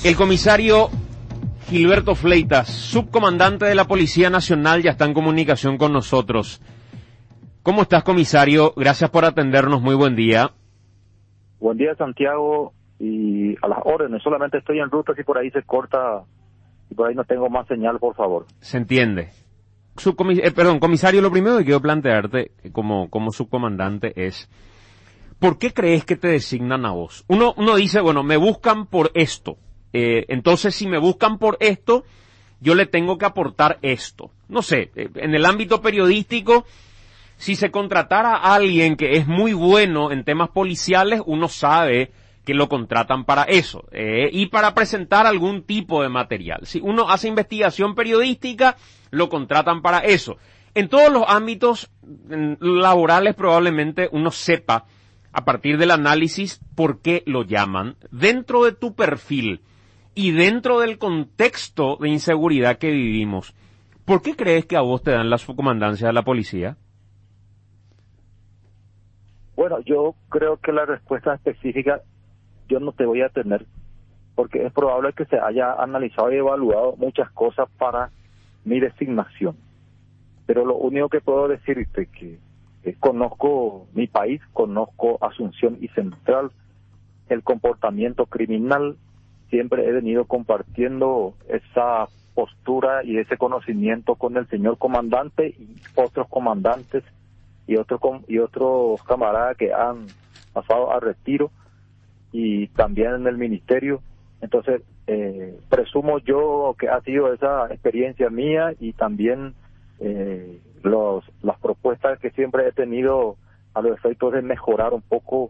El comisario Gilberto Fleitas, subcomandante de la Policía Nacional, ya está en comunicación con nosotros. ¿Cómo estás, comisario? Gracias por atendernos, muy buen día. Buen día, Santiago, y a las órdenes. Solamente estoy en ruta, si por ahí se corta y por ahí no tengo más señal, por favor. Se entiende. Comisario, lo primero que quiero plantearte como subcomandante es, ¿por qué crees que te designan a vos? Uno dice, bueno, me buscan por esto. Entonces, si me buscan por esto, yo le tengo que aportar esto. No sé, en el ámbito periodístico, si se contratara a alguien que es muy bueno en temas policiales, uno sabe que lo contratan para eso, y para presentar algún tipo de material. Si uno hace investigación periodística, lo contratan para eso. En todos los ámbitos laborales probablemente uno sepa, a partir del análisis, por qué lo llaman. Dentro de tu perfil y dentro del contexto de inseguridad que vivimos, ¿por qué crees que a vos te dan la subcomandancia de la policía? Bueno, yo creo que la respuesta específica yo no te voy a tener, porque es probable que se haya analizado y evaluado muchas cosas para mi designación. Pero lo único que puedo decirte que conozco mi país, conozco Asunción y Central, el comportamiento criminal. Siempre he venido compartiendo esa postura y ese conocimiento con el señor comandante y otros comandantes y otros camaradas que han pasado a retiro y también en el ministerio. Entonces, presumo yo que ha sido esa experiencia mía y también las propuestas que siempre he tenido a los efectos de mejorar un poco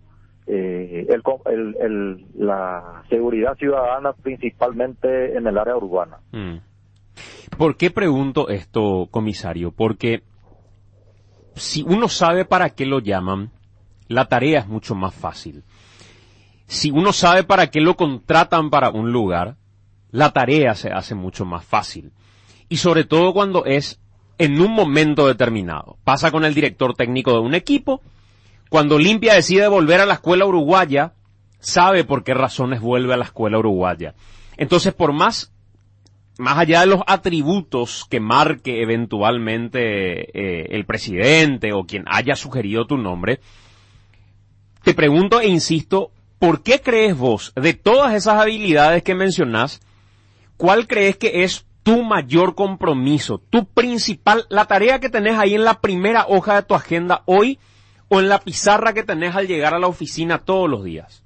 la seguridad ciudadana, principalmente en el área urbana. ¿Por qué pregunto esto, comisario? Porque si uno sabe para qué lo llaman, la tarea es mucho más fácil. Si uno sabe para qué lo contratan para un lugar, la tarea se hace mucho más fácil. Y sobre todo cuando es en un momento determinado. Pasa con el director técnico de un equipo. Cuando Olimpia decide volver a la escuela uruguaya, sabe por qué razones vuelve a la escuela uruguaya. Entonces, por más allá de los atributos que marque eventualmente el presidente o quien haya sugerido tu nombre, te pregunto e insisto, ¿por qué crees vos, de todas esas habilidades que mencionás, cuál crees que es tu mayor compromiso, tu principal, la tarea que tenés ahí en la primera hoja de tu agenda hoy o en la pizarra que tenés al llegar a la oficina todos los días?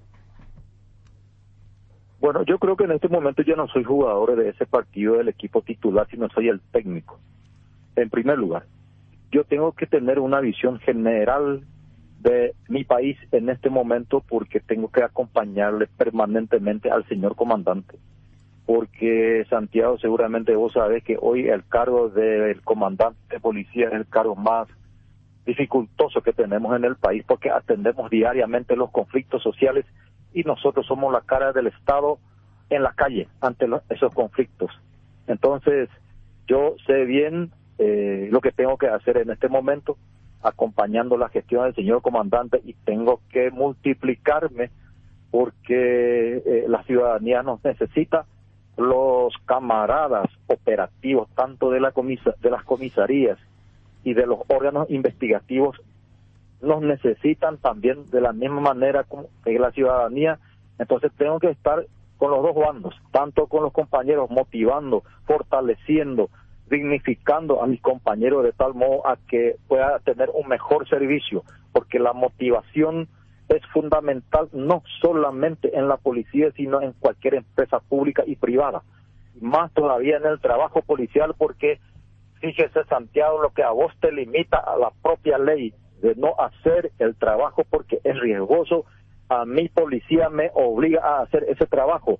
Bueno, yo creo que en este momento yo no soy jugador de ese partido del equipo titular, sino soy el técnico. En primer lugar, yo tengo que tener una visión general de mi país en este momento porque tengo que acompañarle permanentemente al señor comandante. Porque, Santiago, seguramente vos sabés que hoy el cargo del comandante de policía es el cargo más dificultoso que tenemos en el país porque atendemos diariamente los conflictos sociales y nosotros somos la cara del Estado en la calle ante esos conflictos. Entonces, yo sé bien lo que tengo que hacer en este momento, acompañando la gestión del señor comandante, y tengo que multiplicarme porque la ciudadanía nos necesita. Los camaradas operativos, tanto de las comisarías y de los órganos investigativos, nos necesitan también de la misma manera como que la ciudadanía. Entonces tengo que estar con los dos bandos, tanto con los compañeros, motivando, fortaleciendo, dignificando a mis compañeros de tal modo a que pueda tener un mejor servicio, porque la motivación es fundamental no solamente en la policía, sino en cualquier empresa pública y privada, más todavía en el trabajo policial, porque fíjese, Santiago, lo que a vos te limita a la propia ley de no hacer el trabajo porque es riesgoso, a mi policía me obliga a hacer ese trabajo.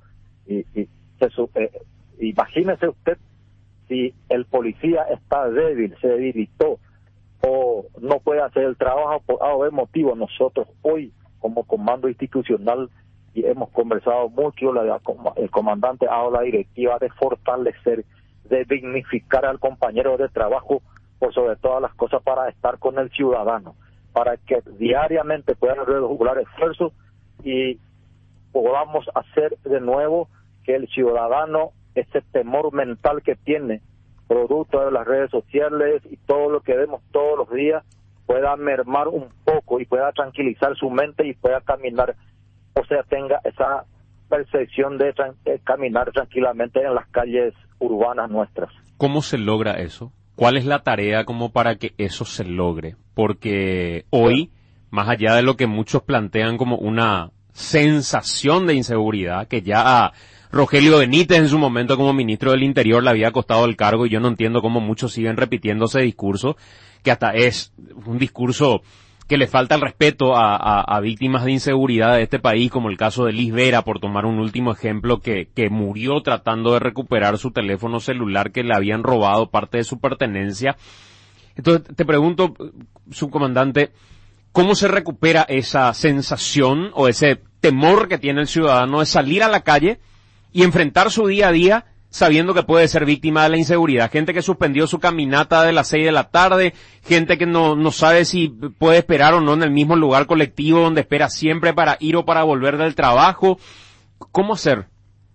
Imagínese usted si el policía está débil, se debilitó o no puede hacer el trabajo por A o B motivo. Nosotros hoy, como comando institucional, y hemos conversado mucho, el comandante ha dado la directiva de fortalecer, de dignificar al compañero de trabajo por sobre todas las cosas, para estar con el ciudadano, para que diariamente puedan redoblar esfuerzos y podamos hacer de nuevo que el ciudadano, ese temor mental que tiene, producto de las redes sociales y todo lo que vemos todos los días, pueda mermar un poco y pueda tranquilizar su mente y pueda caminar, o sea, tenga esa percepción de caminar tranquilamente en las calles urbanas nuestras. ¿Cómo se logra eso? ¿Cuál es la tarea como para que eso se logre? Porque hoy, más allá de lo que muchos plantean como una sensación de inseguridad, que ya a Rogelio Benítez en su momento como ministro del Interior le había costado el cargo, y yo no entiendo cómo muchos siguen repitiendo ese discurso, que hasta es un discurso que le falta el respeto a víctimas de inseguridad de este país, como el caso de Liz Vera, por tomar un último ejemplo, que murió tratando de recuperar su teléfono celular que le habían robado parte de su pertenencia. Entonces, te pregunto, subcomandante, ¿cómo se recupera esa sensación o ese temor que tiene el ciudadano de salir a la calle y enfrentar su día a día sabiendo que puede ser víctima de la inseguridad? Gente que suspendió su caminata de las 6 de la tarde, gente que no sabe si puede esperar o no en el mismo lugar colectivo donde espera siempre para ir o para volver del trabajo. ¿Cómo hacer?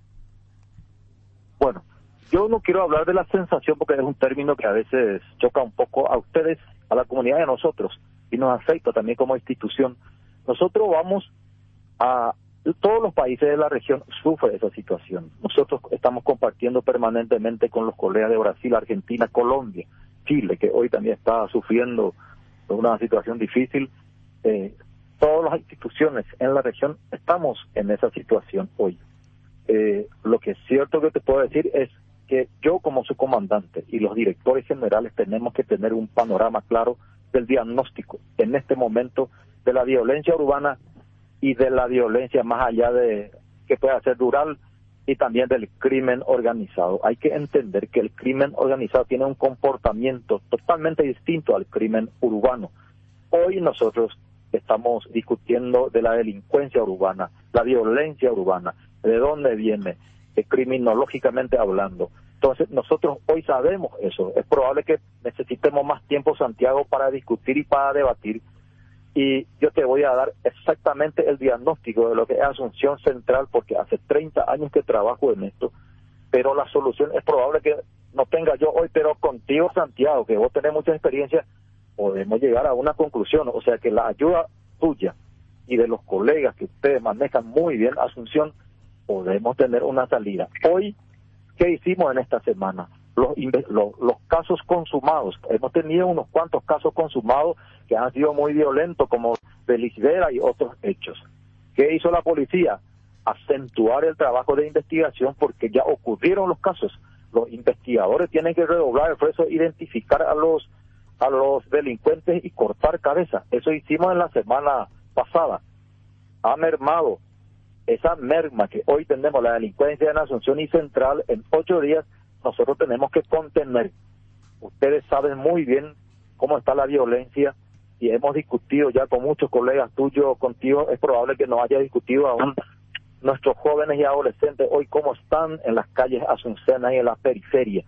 Bueno, yo no quiero hablar de la sensación porque es un término que a veces choca un poco a ustedes, a la comunidad y a nosotros, y nos afecta también como institución. Nosotros vamos a... Todos los países de la región sufren esa situación. Nosotros estamos compartiendo permanentemente con los colegas de Brasil, Argentina, Colombia, Chile, que hoy también está sufriendo una situación difícil. Todas las instituciones en la región estamos en esa situación hoy. Lo que es cierto que te puedo decir es que yo como su comandante y los directores generales tenemos que tener un panorama claro del diagnóstico en este momento de la violencia urbana y de la violencia más allá de que pueda ser rural y también del crimen organizado. Hay que entender que el crimen organizado tiene un comportamiento totalmente distinto al crimen urbano. Hoy nosotros estamos discutiendo de la delincuencia urbana, la violencia urbana, de dónde viene, criminológicamente hablando. Entonces nosotros hoy sabemos eso. Es probable que necesitemos más tiempo, Santiago, para discutir y para debatir. Y yo te voy a dar exactamente el diagnóstico de lo que es Asunción Central, porque hace 30 años que trabajo en esto, pero la solución es probable que no tenga yo hoy, pero contigo, Santiago, que vos tenés mucha experiencia, podemos llegar a una conclusión. O sea que la ayuda tuya y de los colegas que ustedes manejan muy bien Asunción, podemos tener una salida. Hoy, ¿qué hicimos en esta semana? Los casos consumados. Hemos tenido unos cuantos casos consumados que han sido muy violentos, como de Liz Vera y otros hechos. ¿Qué hizo la policía? Acentuar el trabajo de investigación porque ya ocurrieron los casos. Los investigadores tienen que redoblar el esfuerzo, identificar a los delincuentes y cortar cabeza. Eso hicimos en la semana pasada. Ha mermado esa merma que hoy tenemos, la delincuencia en Asunción y Central, en 8 días, nosotros tenemos que contener. Ustedes saben muy bien cómo está la violencia y hemos discutido ya con muchos colegas tuyos, contigo, es probable que no haya discutido aún nuestros jóvenes y adolescentes hoy cómo están en las calles asuncenas y en la periferia.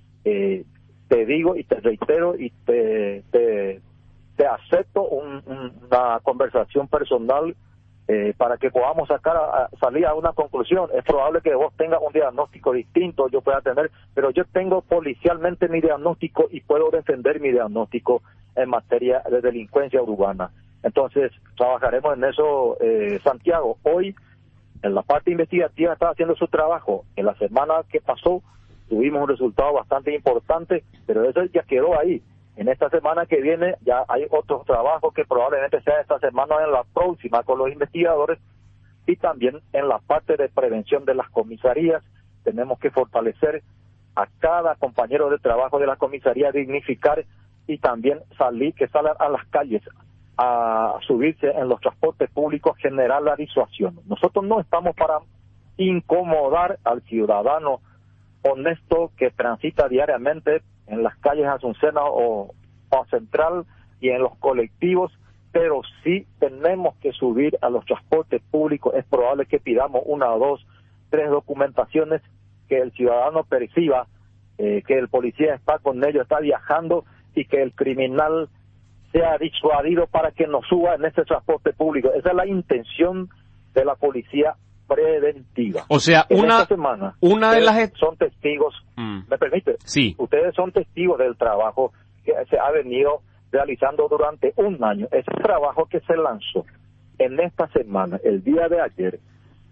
Te digo y te reitero y te acepto una conversación personal para que podamos salir a una conclusión. Es probable que vos tengas un diagnóstico distinto, yo pueda tener, pero yo tengo policialmente mi diagnóstico y puedo defender mi diagnóstico en materia de delincuencia urbana. Entonces, trabajaremos en eso, Santiago. Hoy, en la parte investigativa está haciendo su trabajo. En la semana que pasó, tuvimos un resultado bastante importante, pero eso ya quedó ahí. En esta semana que viene ya hay otros trabajos que probablemente sea esta semana o en la próxima con los investigadores, y también en la parte de prevención de las comisarías tenemos que fortalecer a cada compañero de trabajo de la comisaría, dignificar y también que salgan a las calles a subirse en los transportes públicos, generar la disuasión. Nosotros no estamos para incomodar al ciudadano honesto que transita diariamente en las calles asuncenas o Central y en los colectivos, pero sí tenemos que subir a los transportes públicos. Es probable que pidamos 1, 2, 3 documentaciones, que el ciudadano perciba que el policía está con ellos, está viajando, y que el criminal sea disuadido para que no suba en ese transporte público. Esa es la intención de la policía preventiva. O sea, en una esta semana, de las... son testigos, ¿me permite? Sí. Ustedes son testigos del trabajo que se ha venido realizando durante un año. Ese trabajo que se lanzó en esta semana, el día de ayer,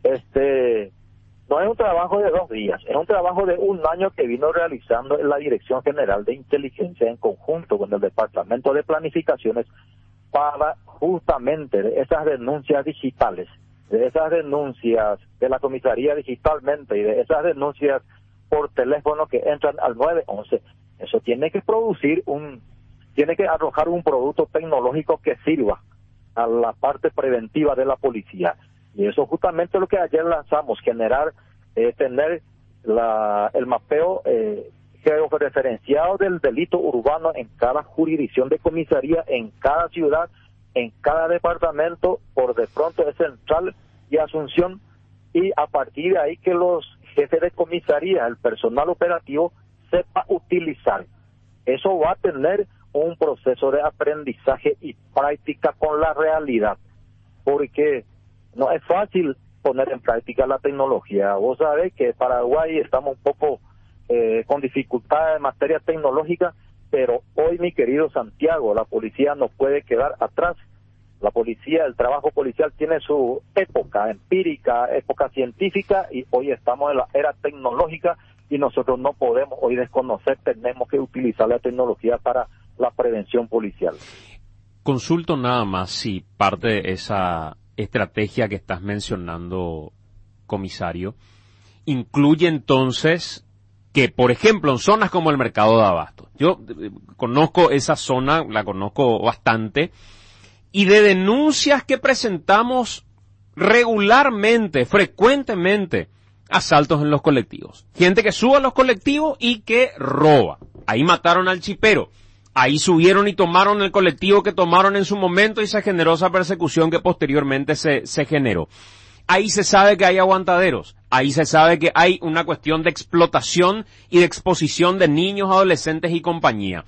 no es un trabajo de 2 días, es un trabajo de un año que vino realizando en la Dirección General de Inteligencia en conjunto con el Departamento de Planificaciones para justamente de esas denuncias digitales, de esas denuncias de la comisaría digitalmente y de esas denuncias por teléfono que entran al 911. Eso tiene que tiene que arrojar un producto tecnológico que sirva a la parte preventiva de la policía. Y eso justamente lo que ayer lanzamos, tener el mapeo georreferenciado del delito urbano en cada jurisdicción de comisaría, en cada ciudad, en cada departamento, por de pronto es Central y Asunción, y a partir de ahí que los jefes de comisaría, el personal operativo, sepa utilizar. Eso va a tener un proceso de aprendizaje y práctica con la realidad, porque no es fácil poner en práctica la tecnología. Vos sabés que en Paraguay estamos un poco con dificultades en materia tecnológica, pero hoy, mi querido Santiago, la policía no puede quedar atrás. La policía, el trabajo policial tiene su época empírica, época científica, y hoy estamos en la era tecnológica y nosotros no podemos hoy desconocer, tenemos que utilizar la tecnología para la prevención policial. Consulto nada más si parte de esa estrategia que estás mencionando, comisario, incluye entonces que, por ejemplo, en zonas como el Mercado de Abasto, yo conozco esa zona, la conozco bastante, y de denuncias que presentamos regularmente, frecuentemente, asaltos en los colectivos. Gente que sube a los colectivos y que roba. Ahí mataron al chipero. Ahí subieron y tomaron el colectivo que tomaron en su momento y se generó esa persecución que posteriormente se generó. Ahí se sabe que hay aguantaderos. Ahí se sabe que hay una cuestión de explotación y de exposición de niños, adolescentes y compañía.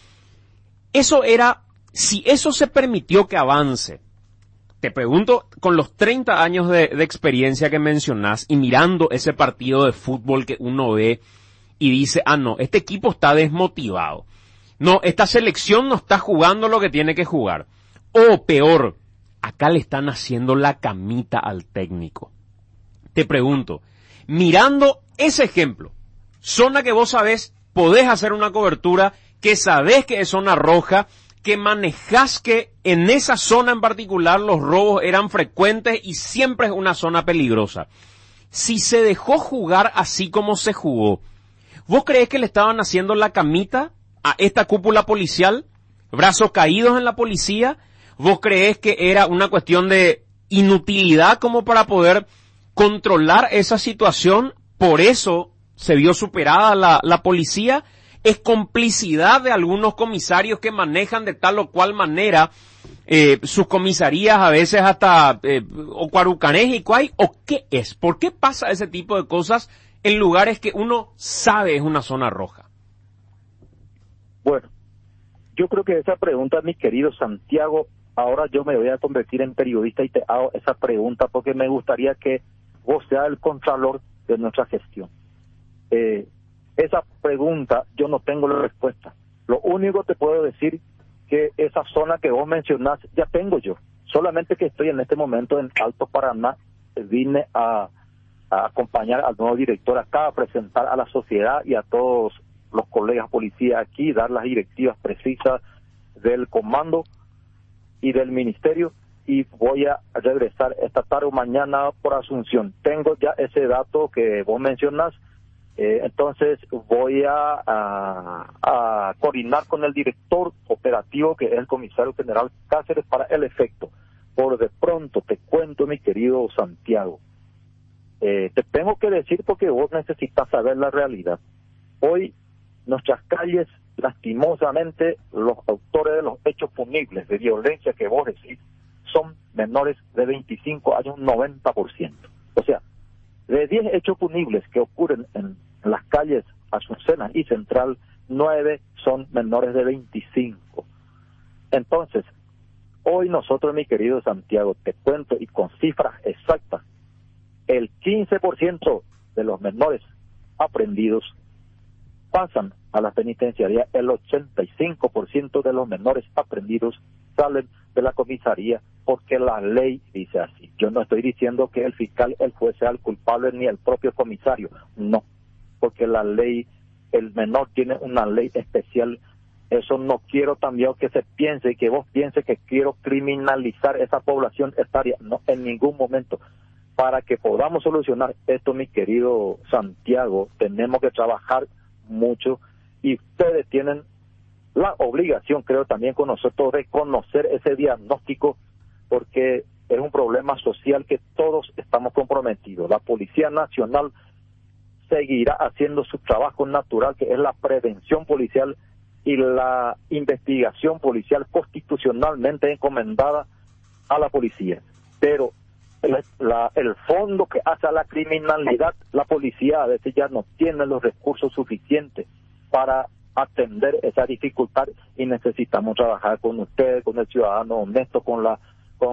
Si eso se permitió que avance, te pregunto, con los 30 años de experiencia que mencionás y mirando ese partido de fútbol que uno ve y dice, no, este equipo está desmotivado. No, esta selección no está jugando lo que tiene que jugar. O peor, acá le están haciendo la camita al técnico. Te pregunto, mirando ese ejemplo, zona que vos sabés, podés hacer una cobertura, que sabés que es zona roja, que manejás que en esa zona en particular los robos eran frecuentes y siempre es una zona peligrosa. Si se dejó jugar así como se jugó, ¿vos creés que le estaban haciendo la camita a esta cúpula policial? ¿Brazos caídos en la policía? ¿Vos creés que era una cuestión de inutilidad como para poder controlar esa situación? Por eso se vio superada la policía. ¿Es complicidad de algunos comisarios que manejan de tal o cual manera sus comisarías a veces hasta Ocuarucanés y Cuay? ¿O qué es? ¿Por qué pasa ese tipo de cosas en lugares que uno sabe es una zona roja? Bueno, yo creo que esa pregunta, mi querido Santiago, ahora yo me voy a convertir en periodista y te hago esa pregunta porque me gustaría que vos seas el contralor de nuestra gestión. Esa pregunta yo no tengo la respuesta. Lo único que te puedo decir que esa zona que vos mencionás ya tengo yo. Solamente que estoy en este momento en Alto Paraná, vine a acompañar al nuevo director acá, a presentar a la sociedad y a todos los colegas policías aquí, dar las directivas precisas del comando y del ministerio, y voy a regresar esta tarde o mañana por Asunción. Tengo ya ese dato que vos mencionás. Entonces voy a coordinar con el director operativo, que es el comisario general Cáceres, para el efecto. Por de pronto te cuento, mi querido Santiago, te tengo que decir porque vos necesitas saber la realidad. Hoy nuestras calles, lastimosamente, los autores de los hechos punibles de violencia que vos decís son menores de 25 años, 90%. O sea, de 10 hechos punibles que ocurren en las calles Azucena y Central, 9 son menores de 25. Entonces, hoy nosotros, mi querido Santiago, te cuento y con cifras exactas, el 15% de los menores aprendidos pasan a la penitenciaría, el 85% de los menores aprendidos salen de la comisaría porque la ley dice así. Yo no estoy diciendo que el fiscal, el juez sea el culpable ni el propio comisario, no, porque la ley, el menor tiene una ley especial. Eso no quiero también que se piense, que vos pienses que quiero criminalizar esa población etaria, no, en ningún momento. Para que podamos solucionar esto, mi querido Santiago, tenemos que trabajar mucho y ustedes tienen la obligación, creo también con nosotros, de conocer ese diagnóstico, porque es un problema social que todos estamos comprometidos. La Policía Nacional seguirá haciendo su trabajo natural, que es la prevención policial y la investigación policial constitucionalmente encomendada a la policía. Pero el fondo que hace a la criminalidad, la policía a veces ya no tiene los recursos suficientes para atender esa dificultad, y necesitamos trabajar con ustedes, con el ciudadano honesto, con las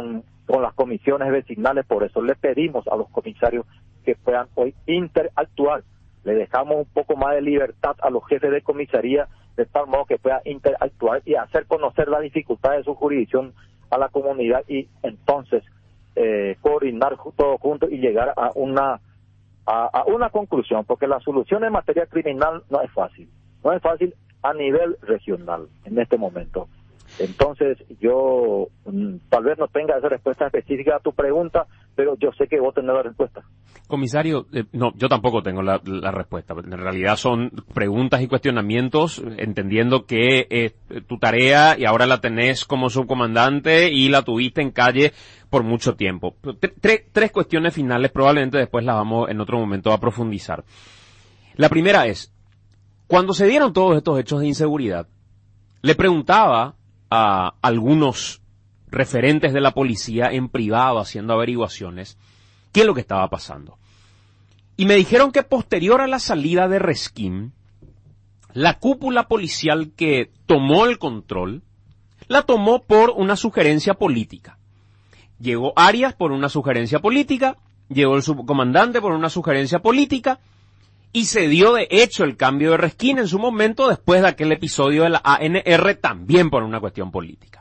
comisiones vecinales. Por eso le pedimos a los comisarios que puedan hoy interactuar. Le dejamos un poco más de libertad a los jefes de comisaría, de tal modo que puedan interactuar y hacer conocer la dificultad de su jurisdicción a la comunidad, y entonces coordinar todos juntos y llegar a una conclusión, porque la solución en materia criminal no es fácil a nivel regional en este momento. Entonces yo tal vez no tenga esa respuesta específica a tu pregunta, pero yo sé que vos tenés la respuesta. Comisario, no, yo tampoco tengo la respuesta. En realidad son preguntas y cuestionamientos, entendiendo que tu tarea, y ahora la tenés como subcomandante y la tuviste en calle por mucho tiempo. Tres cuestiones finales, probablemente después las vamos en otro momento a profundizar. La primera es, cuando se dieron todos estos hechos de inseguridad, le preguntaba a algunos referentes de la policía en privado, haciendo averiguaciones, qué es lo que estaba pasando. Y me dijeron que posterior a la salida de Resquín, la cúpula policial que tomó el control, la tomó por una sugerencia política. Llegó Arias por una sugerencia política, llegó el subcomandante por una sugerencia política, y se dio de hecho el cambio de Resquín en su momento después de aquel episodio de la ANR, también por una cuestión política.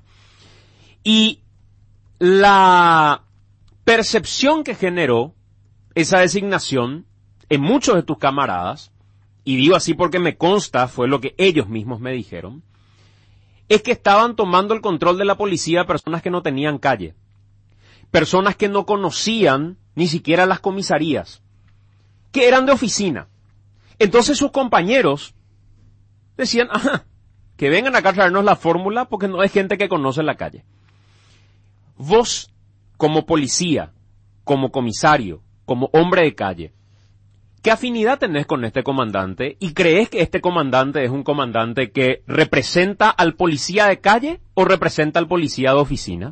Y la percepción que generó esa designación en muchos de tus camaradas, y digo así porque me consta, fue lo que ellos mismos me dijeron, es que estaban tomando el control de la policía personas que no tenían calle, personas que no conocían ni siquiera las comisarías, que eran de oficina. Entonces sus compañeros decían, que vengan acá a traernos la fórmula porque no es gente que conoce la calle. Vos, como policía, como comisario, como hombre de calle, ¿qué afinidad tenés con este comandante? ¿Y crees que este comandante es un comandante que representa al policía de calle o representa al policía de oficina?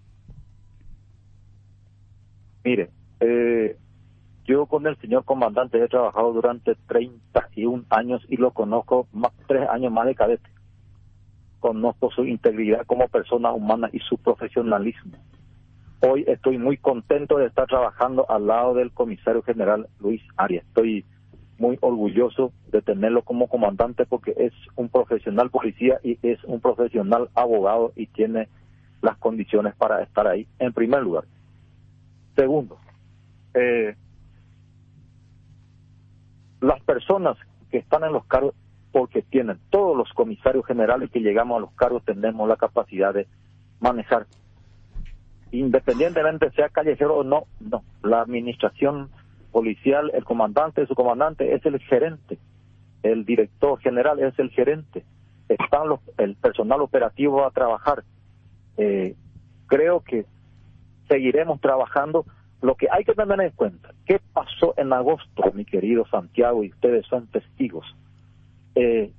Mire, yo con el señor comandante he trabajado durante 31 años y lo conozco 3 años más de cadete. Conozco su integridad como persona humana y su profesionalismo. Hoy estoy muy contento de estar trabajando al lado del comisario general Luis Arias. Estoy muy orgulloso de tenerlo como comandante porque es un profesional policía y es un profesional abogado y tiene las condiciones para estar ahí, en primer lugar. Segundo, las personas que están en los cargos, porque tienen todos los comisarios generales que llegamos a los cargos, tenemos la capacidad de manejar, independientemente sea callejero o no, la administración policial, el comandante, su comandante es el gerente, el director general es el gerente, el personal operativo a trabajar. Creo que seguiremos trabajando. Lo que hay que tener en cuenta, ¿qué pasó en agosto, mi querido Santiago? Y ustedes son testigos. En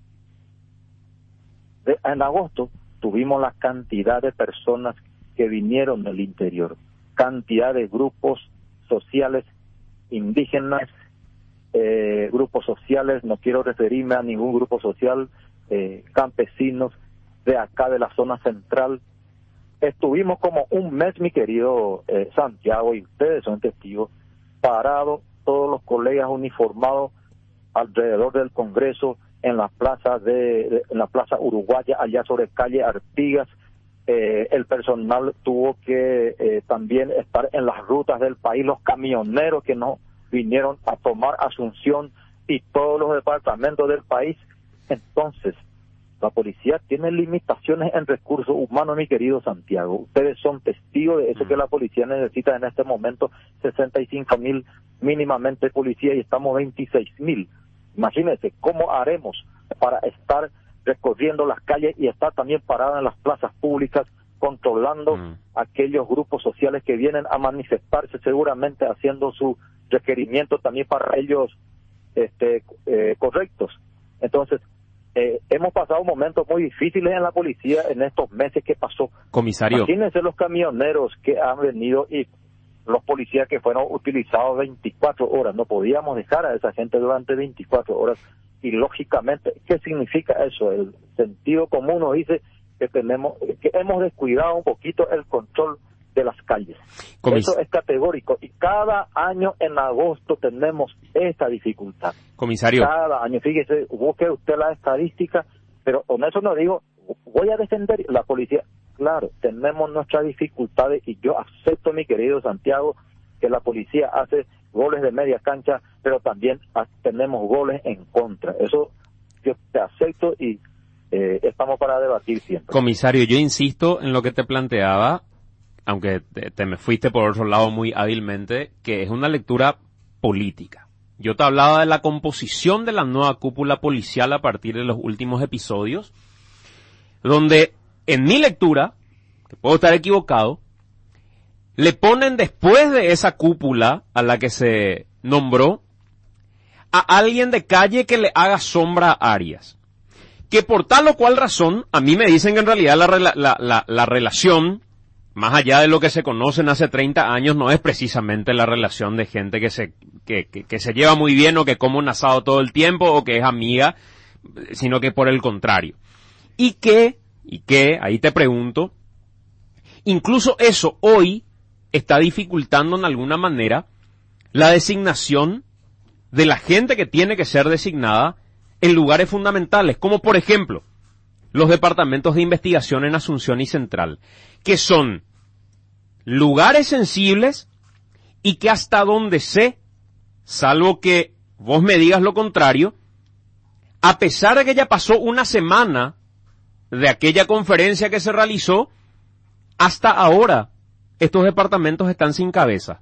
agosto tuvimos la cantidad de personas que vinieron del interior, cantidad de grupos sociales indígenas, grupos sociales, no quiero referirme a ningún grupo social, campesinos de acá de la zona central. Estuvimos como un mes, mi querido Santiago, y ustedes son testigos, parados todos los colegas uniformados alrededor del Congreso, en la plaza en la plaza Uruguaya, allá sobre calle Artigas. El personal tuvo que también estar en las rutas del país, los camioneros que no vinieron a tomar Asunción y todos los departamentos del país. Entonces, la policía tiene limitaciones en recursos humanos, mi querido Santiago. Ustedes son testigos de eso, que la policía necesita en este momento 65,000 mínimamente policía y estamos 26,000. Imagínense cómo haremos para estar recorriendo las calles y estar también parada en las plazas públicas, controlando aquellos grupos sociales que vienen a manifestarse, seguramente haciendo su requerimiento también para ellos correctos. Entonces, hemos pasado momentos muy difíciles en la policía en estos meses que pasó. Comisario. Imagínense los camioneros que han venido y los policías que fueron utilizados 24 horas. No podíamos dejar a esa gente durante 24 horas. Y lógicamente, ¿qué significa eso? El sentido común nos dice que hemos descuidado un poquito el control de las calles. Eso es categórico. Y cada año en agosto tenemos esta dificultad. Comisario. Cada año, fíjese, busque usted la estadística, pero con eso no digo, voy a defender la policía. Claro, tenemos nuestras dificultades y yo acepto, mi querido Santiago, que la policía hace goles de media cancha, pero también tenemos goles en contra. Eso yo te acepto y estamos para debatir siempre. Comisario, yo insisto en lo que te planteaba, aunque te me fuiste por otro lado muy hábilmente, que es una lectura política. Yo te hablaba de la composición de la nueva cúpula policial a partir de los últimos episodios, donde en mi lectura, que puedo estar equivocado, le ponen después de esa cúpula a la que se nombró a alguien de calle que le haga sombra a Arias. Que por tal o cual razón, a mí me dicen que en realidad la relación, más allá de lo que se conocen hace 30 años, no es precisamente la relación de gente que se lleva muy bien o que come un asado todo el tiempo o que es amiga, sino que por el contrario. Y que, ahí te pregunto, incluso eso hoy está dificultando en alguna manera la designación de la gente que tiene que ser designada en lugares fundamentales, como por ejemplo los departamentos de investigación en Asunción y Central, que son lugares sensibles y que hasta donde sé, salvo que vos me digas lo contrario, a pesar de que ya pasó una semana de aquella conferencia que se realizó, hasta ahora estos departamentos están sin cabeza.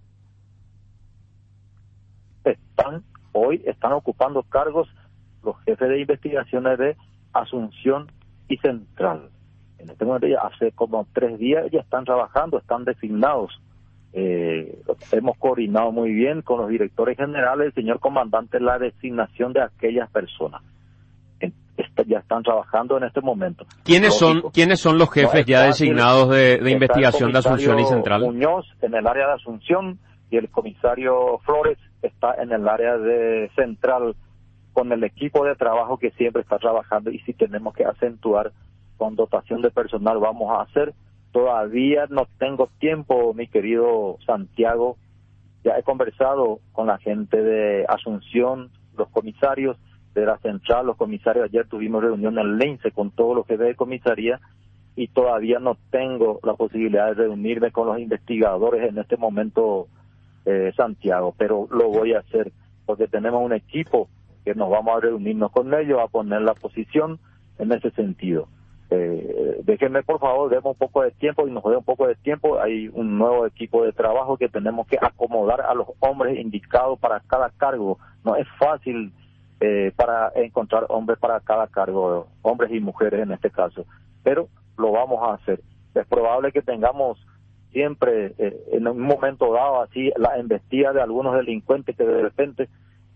Hoy están ocupando cargos los jefes de investigaciones de Asunción y Central. En este momento ya hace como 3 días ya están trabajando, están designados. Hemos coordinado muy bien con los directores generales, el señor comandante, la designación de aquellas personas. Ya están trabajando en este momento. ¿Quiénes son los jefes ya designados de investigación de Asunción y Central? Muñoz en el área de Asunción y el comisario Flores está en el área de Central, con el equipo de trabajo que siempre está trabajando, y si tenemos que acentuar con dotación de personal vamos a hacer. Todavía no tengo tiempo, mi querido Santiago. Ya he conversado con la gente de Asunción, los comisarios de la Central, los comisarios. Ayer tuvimos reunión en Lince con todos los jefes de comisaría y todavía no tengo la posibilidad de reunirme con los investigadores en este momento, Santiago, pero lo voy a hacer porque tenemos un equipo que nos vamos a reunirnos con ellos, a poner la posición en ese sentido. Déjenme, por favor, demos un poco de tiempo y nos dé un poco de tiempo. Hay un nuevo equipo de trabajo que tenemos que acomodar a los hombres indicados para cada cargo. No es fácil para encontrar hombres para cada cargo, hombres y mujeres en este caso, pero lo vamos a hacer. Es probable que tengamos siempre en un momento dado así la embestida de algunos delincuentes que de repente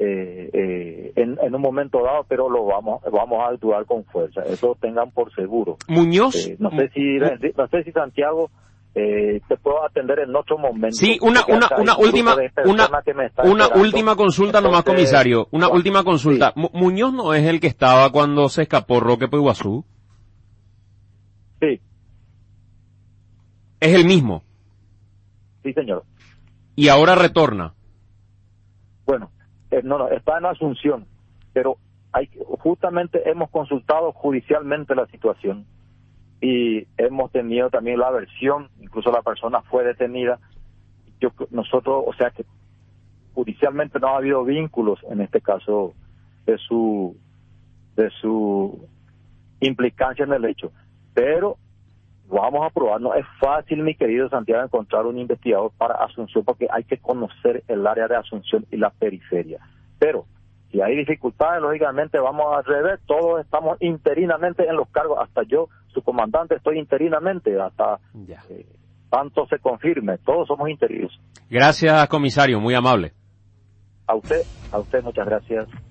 en un momento dado, pero lo vamos a actuar con fuerza. Eso tengan por seguro. Muñoz, no sé si Santiago te puedo atender en otro momento. Sí, una última consulta nomás, comisario. Una última consulta. Sí. Muñoz no es el que estaba cuando se escapó Roque Peguazú. Sí. Es el mismo. Sí, señor. Y ahora retorna. Bueno, no, está en Asunción, pero justamente hemos consultado judicialmente la situación y hemos tenido también la versión, incluso la persona fue detenida. Nosotros, o sea que judicialmente no ha habido vínculos en este caso de su implicancia en el hecho, pero vamos a probar. No es fácil, mi querido Santiago, encontrar un investigador para Asunción porque hay que conocer el área de Asunción y la periferia, pero si hay dificultades, lógicamente vamos a rever. Todos estamos interinamente en los cargos, hasta yo, su comandante, estoy interinamente hasta tanto se confirme. Todos somos interinos. Gracias, comisario, muy amable. A usted muchas gracias.